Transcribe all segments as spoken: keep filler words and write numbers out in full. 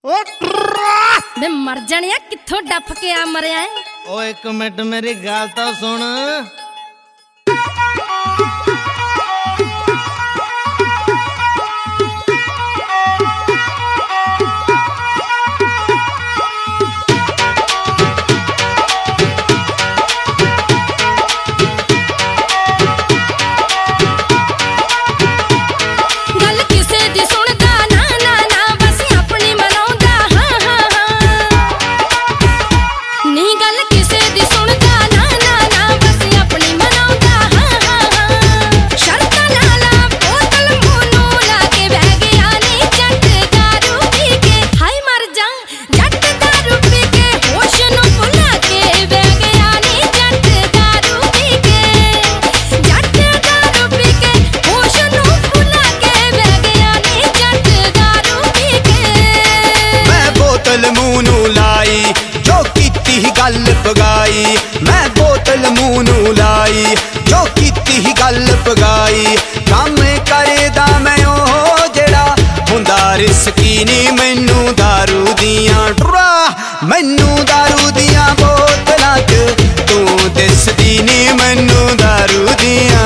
बे मर जानिया कित्थों डफ के आ मरिया है। ओ एक मिनट मेरी गाल तो सुन। गल पगाई मैं बोतल मूंह नू लाई जो कीती ही गल पगाई काम करेदा मैं ओ जेड़ा हुंदा रिस्की नी मैनू दारू दियां डरा मैनू दारू दियां बोतलां च तू दिसदी नी मैनू दारू दियां।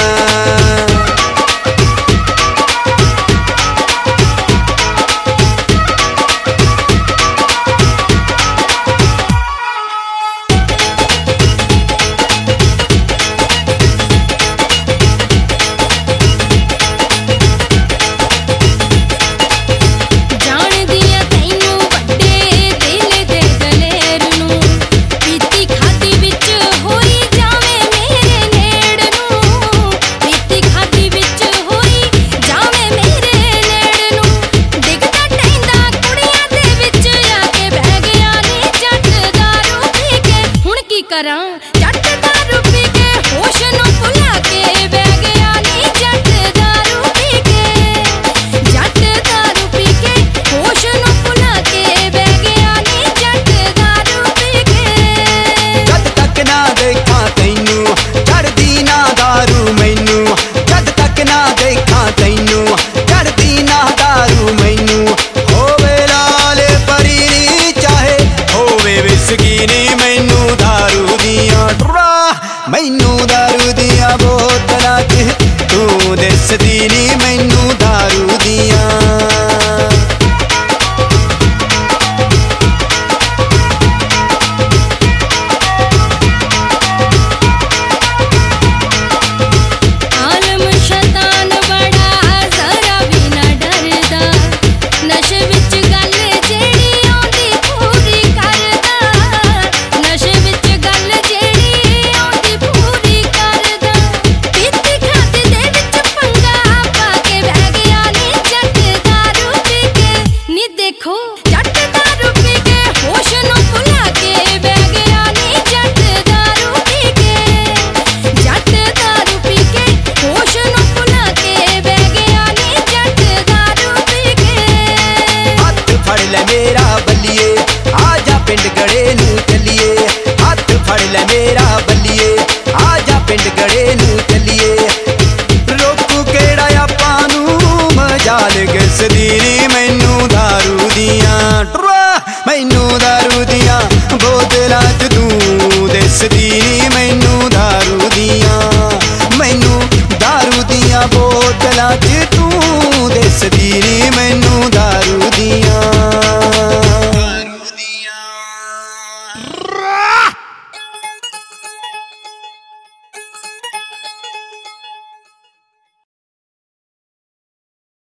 जट दारू पी के होश नू भुला के बह गया नी जट दारू पी के जट दारू पी के होश नू भुला के बह गया नी जट दारू पी के। जद तक ना देखा तैनू चढ़दी ना दारू मैनू जद तक ना देखा तैनू चढ़दी ना दारू मैनू होवे लाल परी चाहे होवे विस्की नी मैनू दारू डरा मैनू दारू दियां बोतलां च तू दिसदी नी मैनू दारू दियां। मेरा बल्लिए आजा पिंड गड़े नू चलिए हाथ फड़ ले मेरा बल्लिए आजा पिंड गड़े नू चलिए रोकू केड़ा आपां नू मजाल गसदी नी मैनू दारू दियां।